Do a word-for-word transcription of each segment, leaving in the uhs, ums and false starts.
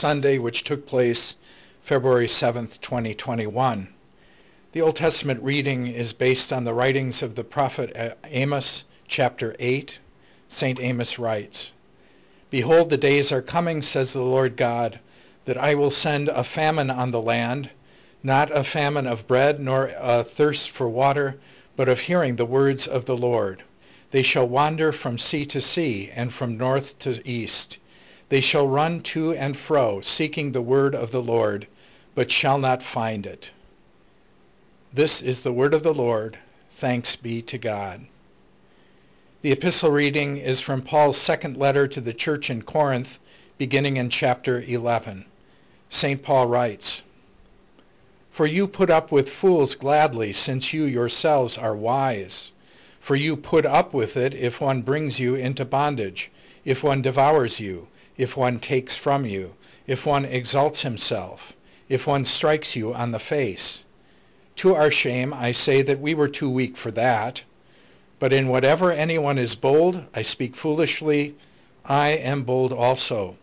Sunday, which took place February seventh, twenty twenty-one. The Old Testament reading is based on the writings of the prophet Amos, chapter eight. Saint Amos writes, "Behold, the days are coming, says the Lord God, that I will send a famine on the land, not a famine of bread, nor a thirst for water, but of hearing the words of the Lord. They shall wander from sea to sea, and from north to east. They shall run to and fro, seeking the word of the Lord, but shall not find it." This is the word of the Lord. Thanks be to God. The epistle reading is from Paul's second letter to the church in Corinth, beginning in chapter eleven. Saint Paul writes, "For you put up with fools gladly, since you yourselves are wise. For you put up with it if one brings you into bondage, if one devours you, if one takes from you, if one exalts himself, if one strikes you on the face. To our shame, I say that we were too weak for that. But in whatever anyone is bold, I speak foolishly, I am bold also.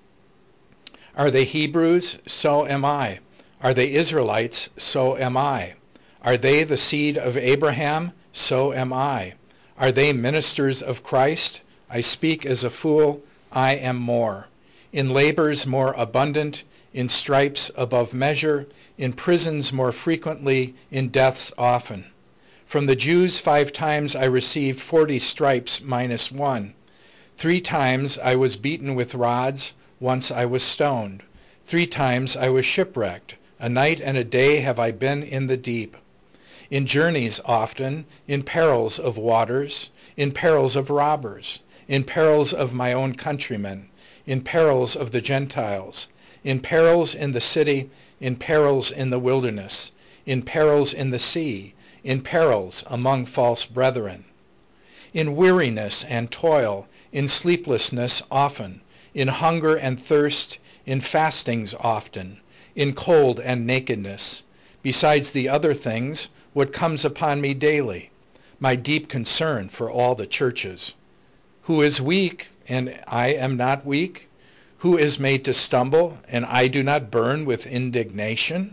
Are they Hebrews? So am I. Are they Israelites? So am I. Are they the seed of Abraham? So am I. Are they ministers of Christ? I speak as a fool, I am more. In labors more abundant, in stripes above measure, in prisons more frequently, in deaths often. From the Jews five times I received forty stripes minus one. Three times I was beaten with rods, once I was stoned. Three times I was shipwrecked. A night and a day have I been in the deep. In journeys often, in perils of waters, in perils of robbers, in perils of my own countrymen, in perils of the Gentiles, in perils in the city, in perils in the wilderness, in perils in the sea, in perils among false brethren. In weariness and toil, in sleeplessness often, in hunger and thirst, in fastings often, in cold and nakedness, besides the other things, what comes upon me daily, my deep concern for all the churches. Who is weak, and I am not weak? Who is made to stumble, and I do not burn with indignation?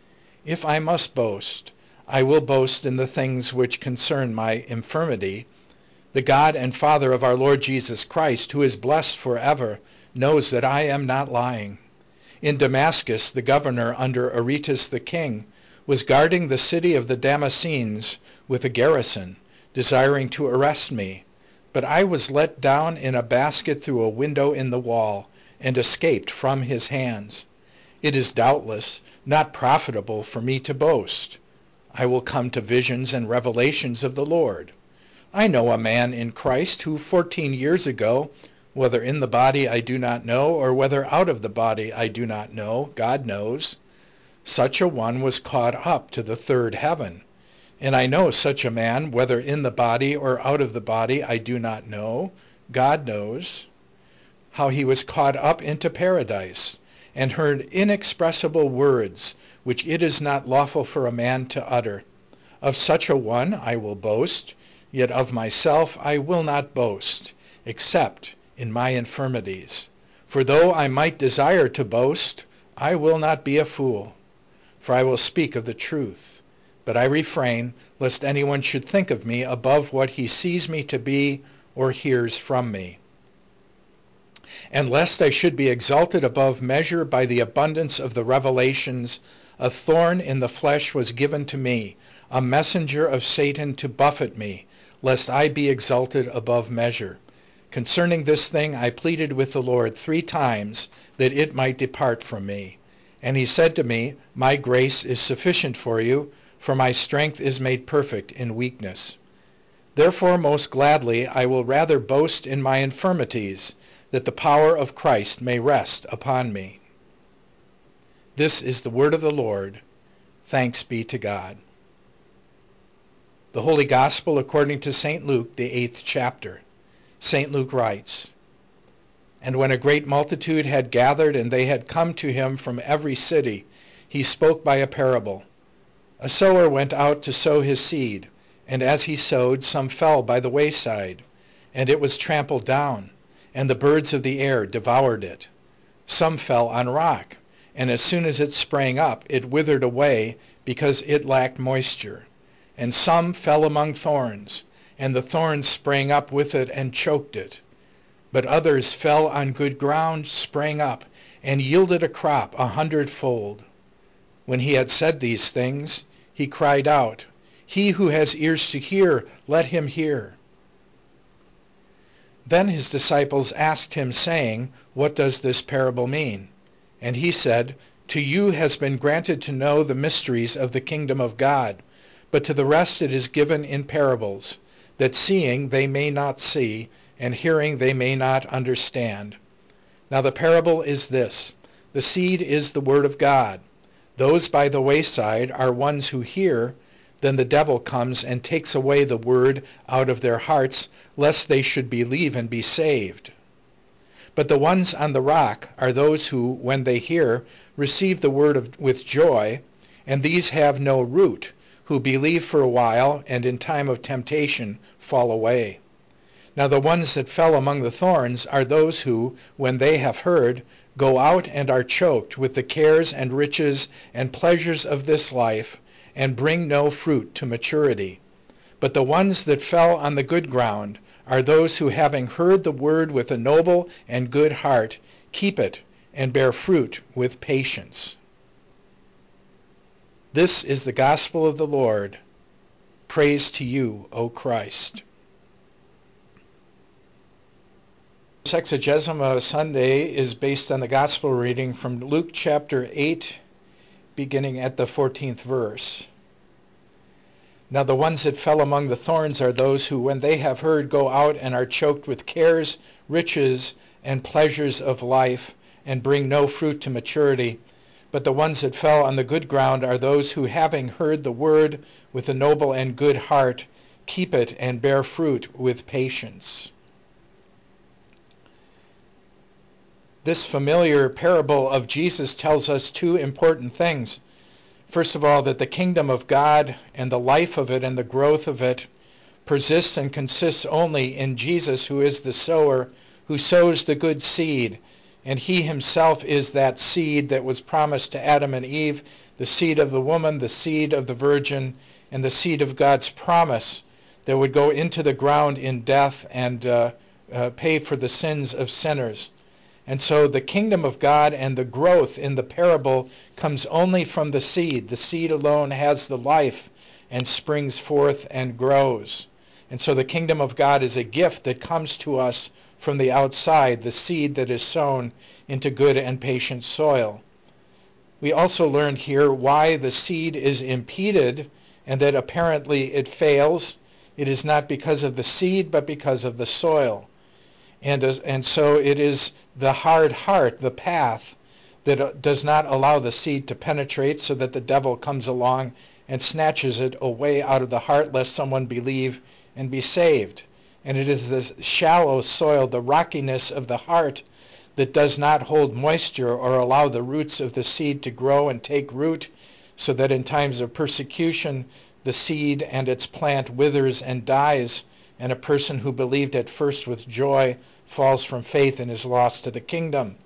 If I must boast, I will boast in the things which concern my infirmity. The God and Father of our Lord Jesus Christ, who is blessed forever, knows that I am not lying. In Damascus, the governor under Aretas the king was guarding the city of the Damascenes with a garrison, desiring to arrest me. But I was let down in a basket through a window in the wall, and escaped from his hands. It is doubtless not profitable for me to boast. I will come to visions and revelations of the Lord. I know a man in Christ who fourteen years ago, whether in the body I do not know, or whether out of the body I do not know, God knows, such a one was caught up to the third heaven. And I know such a man, whether in the body or out of the body I do not know, God knows, how he was caught up into paradise, and heard inexpressible words, which it is not lawful for a man to utter. Of such a one I will boast, yet of myself I will not boast, except in my infirmities. For though I might desire to boast, I will not be a fool, for I will speak of the truth. But I refrain, lest anyone should think of me above what he sees me to be or hears from me. And lest I should be exalted above measure by the abundance of the revelations, a thorn in the flesh was given to me, a messenger of Satan to buffet me, lest I be exalted above measure. Concerning this thing I pleaded with the Lord three times, that it might depart from me. And he said to me, My grace is sufficient for you, for my strength is made perfect in weakness. Therefore most gladly I will rather boast in my infirmities, that the power of Christ may rest upon me. This is the word of the Lord. Thanks be to God. The Holy Gospel according to Saint Luke, the eighth chapter. Saint Luke writes, "And when a great multitude had gathered, and they had come to him from every city, he spoke by a parable. A sower went out to sow his seed, and as he sowed, some fell by the wayside, and it was trampled down, and the birds of the air devoured it. Some fell on rock, and as soon as it sprang up, it withered away because it lacked moisture. And some fell among thorns, and the thorns sprang up with it and choked it. But others fell on good ground, sprang up, and yielded a crop a hundredfold. When he had said these things, he cried out, "He who has ears to hear, let him hear." Then his disciples asked him, saying, "What does this parable mean?" And he said, "To you has been granted to know the mysteries of the kingdom of God, but to the rest it is given in parables, that seeing they may not see, and hearing they may not understand. Now the parable is this: the seed is the word of God. Those by the wayside are ones who hear, then the devil comes and takes away the word out of their hearts, lest they should believe and be saved. But the ones on the rock are those who, when they hear, receive the word of, with joy, and these have no root, who believe for a while, and in time of temptation fall away. Now the ones that fell among the thorns are those who, when they have heard, go out and are choked with the cares and riches and pleasures of this life, and bring no fruit to maturity. But the ones that fell on the good ground are those who, having heard the word with a noble and good heart, keep it and bear fruit with patience. This is the gospel of the Lord. Praise to you, O Christ. Sexagesima Sunday is based on the gospel reading from Luke chapter eight, beginning at the fourteenth verse. Now the ones that fell among the thorns are those who, when they have heard, go out and are choked with cares, riches, and pleasures of life, and bring no fruit to maturity. But the ones that fell on the good ground are those who, having heard the word with a noble and good heart, keep it and bear fruit with patience. This familiar parable of Jesus tells us two important things. First of all, that the kingdom of God and the life of it and the growth of it persists and consists only in Jesus, who is the sower, who sows the good seed. And he himself is that seed that was promised to Adam and Eve, the seed of the woman, the seed of the virgin, and the seed of God's promise that would go into the ground in death and uh, uh, pay for the sins of sinners. And so the kingdom of God and the growth in the parable comes only from the seed. The seed alone has the life and springs forth and grows. And so the kingdom of God is a gift that comes to us from the outside, the seed that is sown into good and patient soil. We also learned here why the seed is impeded and that apparently it fails. It is not because of the seed, but because of the soil. And, and so it is the hard heart, the path, that does not allow the seed to penetrate, so that the devil comes along and snatches it away out of the heart, lest someone believe and be saved. And it is this shallow soil, the rockiness of the heart, that does not hold moisture or allow the roots of the seed to grow and take root, so that in times of persecution the seed and its plant withers and dies, and a person who believed at first with joy falls from faith and is lost to the kingdom.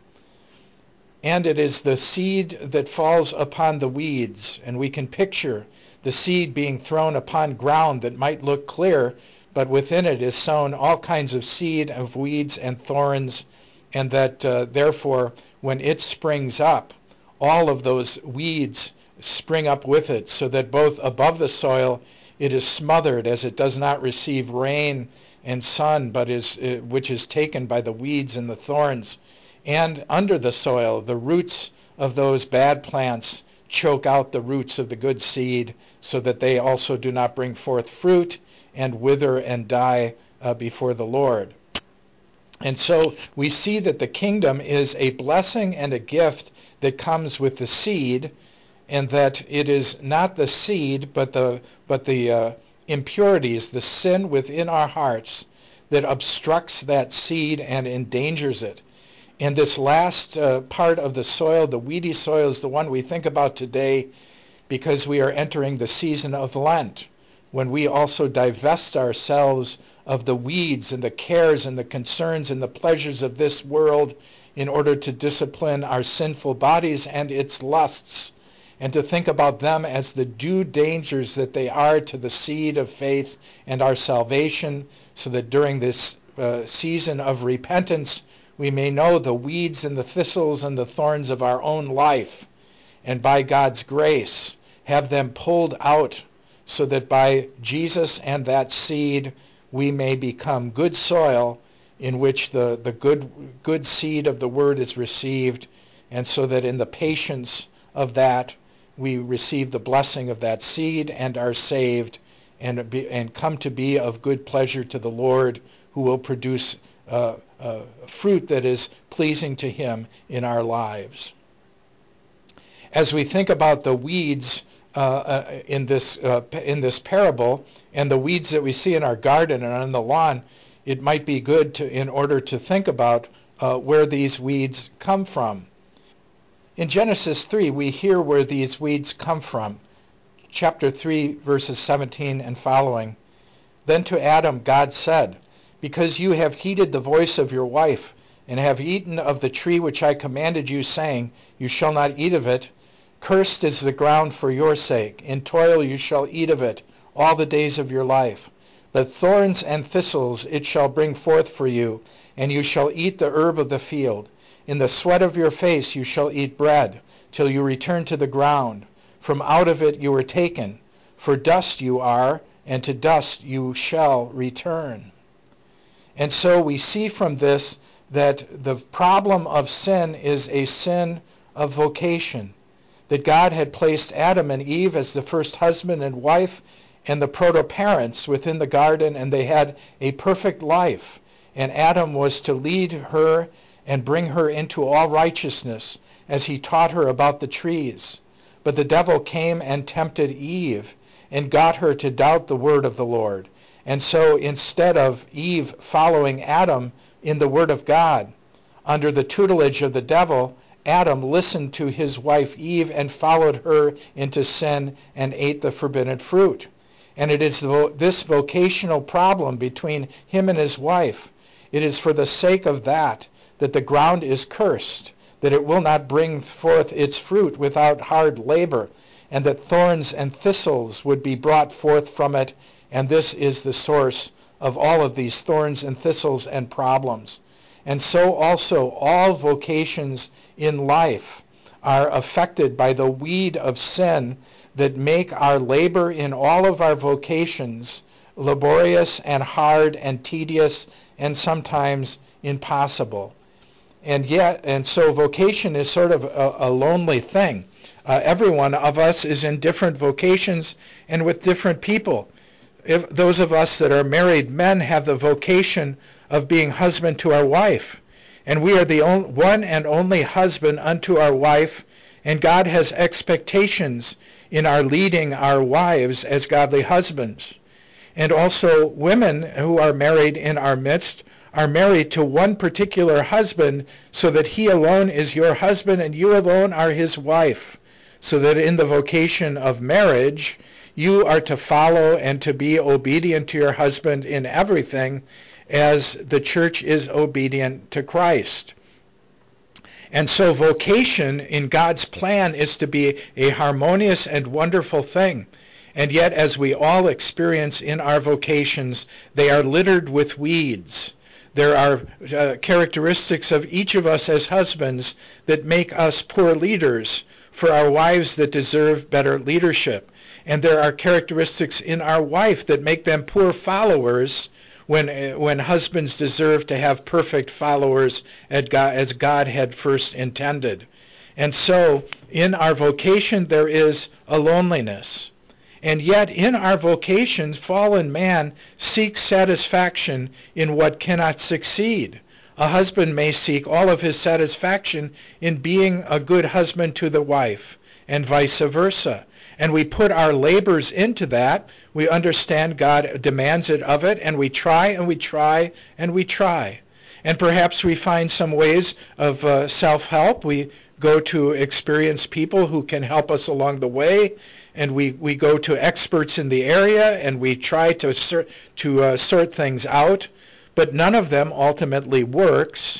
And it is the seed that falls upon the weeds, and we can picture the seed being thrown upon ground that might look clear, but within it is sown all kinds of seed of weeds and thorns, and that uh, therefore when it springs up, all of those weeds spring up with it, so that both above the soil it is smothered, as it does not receive rain and sun, but is uh, which is taken by the weeds and the thorns. And under the soil, the roots of those bad plants choke out the roots of the good seed, so that they also do not bring forth fruit and wither and die uh, before the Lord. And so we see that the kingdom is a blessing and a gift that comes with the seed, and that it is not the seed, but the but the uh, impurities, the sin within our hearts that obstructs that seed and endangers it. And this last uh, part of the soil, the weedy soil, is the one we think about today, because we are entering the season of Lent, when we also divest ourselves of the weeds and the cares and the concerns and the pleasures of this world in order to discipline our sinful bodies and its lusts, and to think about them as the due dangers that they are to the seed of faith and our salvation, so that during this uh, season of repentance we may know the weeds and the thistles and the thorns of our own life, and by God's grace have them pulled out, so that by Jesus and that seed we may become good soil in which the, the good, good seed of the word is received, and so that in the patience of that we receive the blessing of that seed and are saved and, be, and come to be of good pleasure to the Lord, who will produce uh, uh, fruit that is pleasing to him in our lives. As we think about the weeds uh, uh, in this uh, in this parable, and the weeds that we see in our garden and on the lawn, it might be good to, in order to think about uh, where these weeds come from. In Genesis three, we hear where these weeds come from. Chapter three, verses seventeen and following. Then to Adam God said, "Because you have heeded the voice of your wife, and have eaten of the tree which I commanded you, saying, you shall not eat of it, cursed is the ground for your sake. In toil you shall eat of it all the days of your life. But thorns and thistles it shall bring forth for you, and you shall eat the herb of the field. In the sweat of your face you shall eat bread, till you return to the ground. From out of it you were taken. For dust you are, and to dust you shall return." And so we see from this that the problem of sin is a sin of vocation. That God had placed Adam and Eve as the first husband and wife and the proto-parents within the garden, and they had a perfect life. And Adam was to lead her and bring her into all righteousness as he taught her about the trees. But the devil came and tempted Eve and got her to doubt the word of the Lord. And so instead of Eve following Adam in the word of God, under the tutelage of the devil, Adam listened to his wife Eve and followed her into sin and ate the forbidden fruit. And it is this vocational problem between him and his wife. It is for the sake of that that the ground is cursed, that it will not bring forth its fruit without hard labor, and that thorns and thistles would be brought forth from it, and this is the source of all of these thorns and thistles and problems. And so also all vocations in life are affected by the weed of sin that make our labor in all of our vocations laborious and hard and tedious and sometimes impossible. And yet, and so vocation is sort of a, a lonely thing. Uh, every one of us is in different vocations and with different people. If those of us that are married men have the vocation of being husband to our wife, and we are the on, one and only husband unto our wife, and God has expectations in our leading our wives as godly husbands. And also women who are married in our midst are married to one particular husband, so that he alone is your husband and you alone are his wife, so that in the vocation of marriage you are to follow and to be obedient to your husband in everything, as the church is obedient to Christ. And so vocation in God's plan is to be a harmonious and wonderful thing. And yet, as we all experience in our vocations, they are littered with weeds. There are uh, characteristics of each of us as husbands that make us poor leaders for our wives that deserve better leadership. And there are characteristics in our wife that make them poor followers when when husbands deserve to have perfect followers as God had first intended. And so in our vocation there is a loneliness. And yet in our vocations, fallen man seeks satisfaction in what cannot succeed. A husband may seek all of his satisfaction in being a good husband to the wife, and vice versa. And we put our labors into that. We understand God demands it of it, and we try and we try and we try. And perhaps we find some ways of uh, self-help. We go to experienced people who can help us along the way, and we, we go to experts in the area, and we try to, sort, to uh, sort things out. But none of them ultimately works.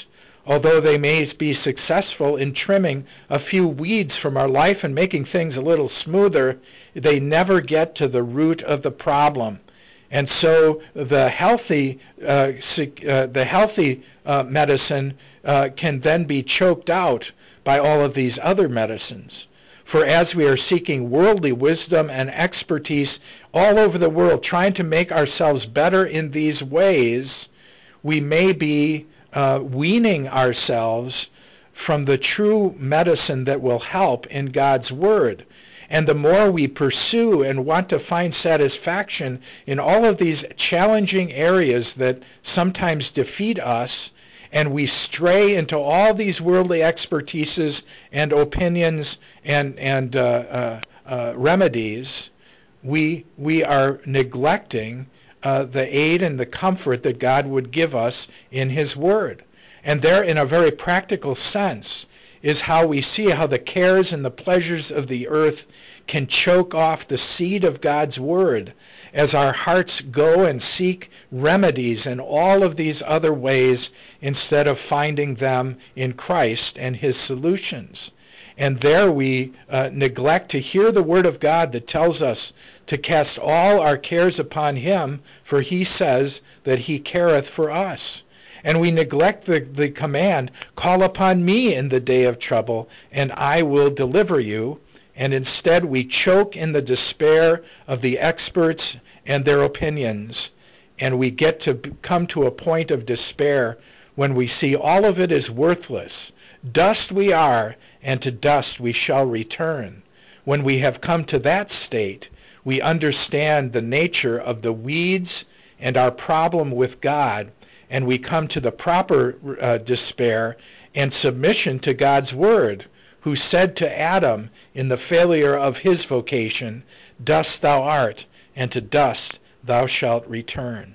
Although they may be successful in trimming a few weeds from our life and making things a little smoother, they never get to the root of the problem. And so the healthy, uh, uh, the healthy uh, medicine uh, can then be choked out by all of these other medicines. For as we are seeking worldly wisdom and expertise all over the world, trying to make ourselves better in these ways, we may be uh, weaning ourselves from the true medicine that will help in God's Word. And the more we pursue and want to find satisfaction in all of these challenging areas that sometimes defeat us, and we stray into all these worldly expertises and opinions and, and uh, uh, uh, remedies, we, we are neglecting uh, the aid and the comfort that God would give us in His Word. And there, in a very practical sense, is how we see how the cares and the pleasures of the earth can choke off the seed of God's Word as our hearts go and seek remedies in all of these other ways instead of finding them in Christ and His solutions. And there we uh, neglect to hear the Word of God that tells us to cast all our cares upon Him, for He says that He careth for us. And we neglect the, the command, call upon me in the day of trouble, and I will deliver you. And instead we choke in the despair of the experts and their opinions. And we get to come to a point of despair when we see all of it is worthless. Dust we are, and to dust we shall return. When we have come to that state, we understand the nature of the weeds and our problem with God, and we come to the proper uh, despair and submission to God's Word, who said to Adam in the failure of his vocation, dust thou art, and to dust thou shalt return.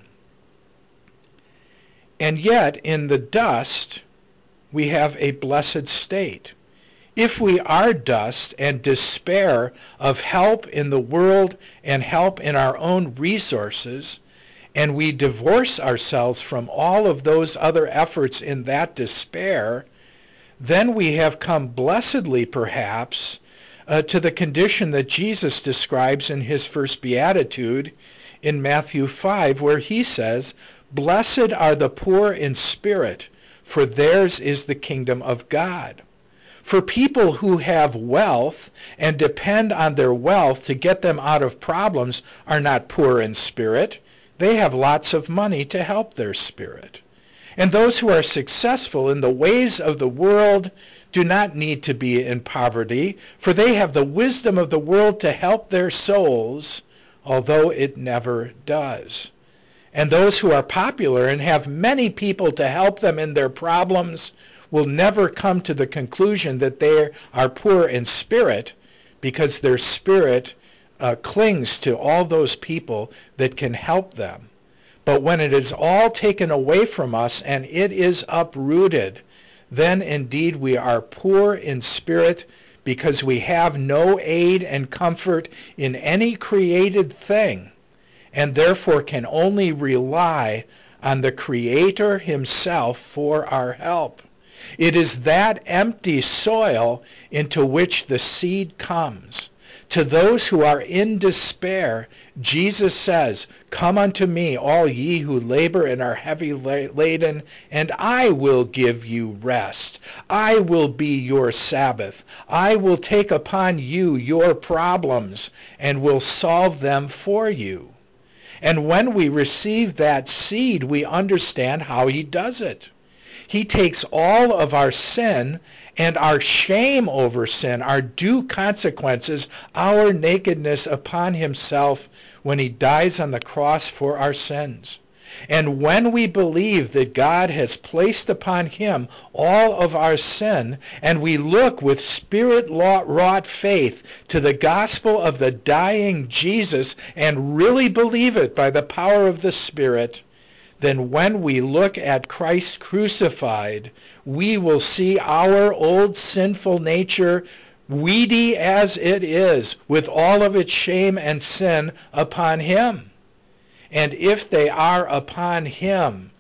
And yet, in the dust, we have a blessed state. If we are dust and despair of help in the world and help in our own resources, and we divorce ourselves from all of those other efforts in that despair, then we have come blessedly, perhaps, uh, to the condition that Jesus describes in his first beatitude in Matthew five, where he says, "Blessed are the poor in spirit, for theirs is the kingdom of God." For people who have wealth and depend on their wealth to get them out of problems are not poor in spirit. They have lots of money to help their spirit. And those who are successful in the ways of the world do not need to be in poverty, for they have the wisdom of the world to help their souls, although it never does. And those who are popular and have many people to help them in their problems will never come to the conclusion that they are poor in spirit, because their spirit uh, clings to all those people that can help them. But when it is all taken away from us and it is uprooted, then indeed we are poor in spirit, because we have no aid and comfort in any created thing, and therefore can only rely on the Creator himself for our help. It is that empty soil into which the seed comes. To those who are in despair, Jesus says, "Come unto me, all ye who labor and are heavy laden, and I will give you rest. I will be your Sabbath. I will take upon you your problems and will solve them for you." And when we receive that seed, we understand how he does it. He takes all of our sin and our shame over sin, our due consequences, our nakedness upon himself when he dies on the cross for our sins. And when we believe that God has placed upon him all of our sin, and we look with spirit-wrought faith to the gospel of the dying Jesus and really believe it by the power of the Spirit, then when we look at Christ crucified, we will see our old sinful nature, weedy as it is, with all of its shame and sin, upon him. And if they are upon him,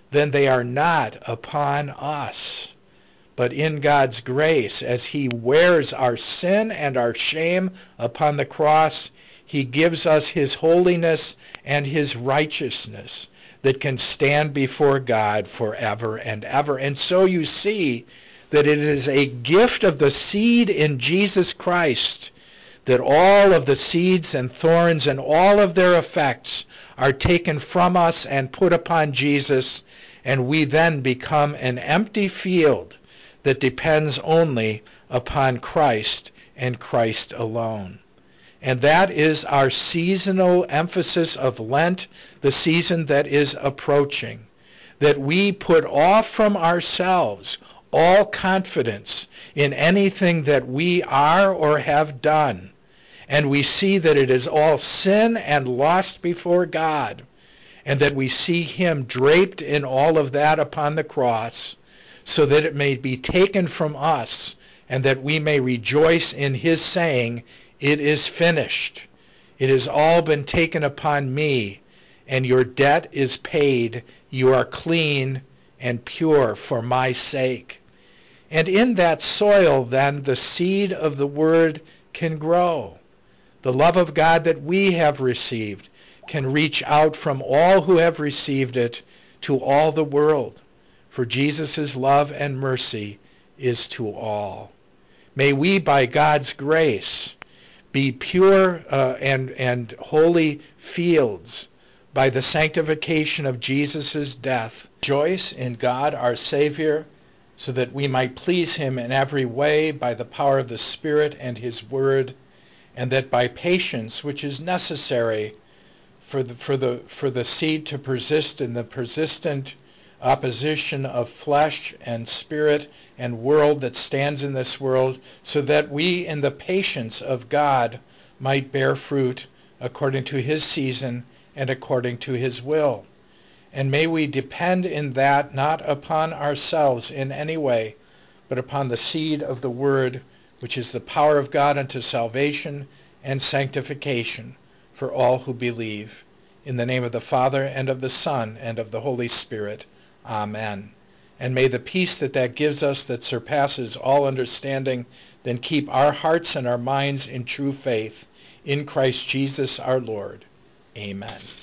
then they are not upon us, but in God's grace. As he wears our sin and our shame upon the cross, he gives us his holiness and his righteousness that can stand before God forever and ever. And so you see that it is a gift of the seed in Jesus Christ that all of the seeds and thorns and all of their effects are taken from us and put upon Jesus, and we then become an empty field that depends only upon Christ and Christ alone. And that is our seasonal emphasis of Lent, the season that is approaching, that we put off from ourselves all confidence in anything that we are or have done, and we see that it is all sin and lost before God, and that we see him draped in all of that upon the cross, so that it may be taken from us, and that we may rejoice in his saying, "It is finished. It has all been taken upon me, and your debt is paid. You are clean and pure for my sake." And in that soil, then, the seed of the word can grow. The love of God that we have received can reach out from all who have received it to all the world. For Jesus' love and mercy is to all. May we, by God's grace, be pure uh, and, and holy fields by the sanctification of Jesus' death. Rejoice in God our Savior, so that we might please him in every way by the power of the Spirit and his word, and that by patience, which is necessary for the, for the, for the seed to persist in the persistent opposition of flesh and spirit and world that stands in this world, so that we in the patience of God might bear fruit according to his season and according to his will. And may we depend in that not upon ourselves in any way, but upon the seed of the word, which is the power of God unto salvation and sanctification for all who believe. In the name of the Father, and of the Son, and of the Holy Spirit. Amen. And may the peace that that gives us, that surpasses all understanding, then keep our hearts and our minds in true faith in Christ Jesus our Lord. Amen.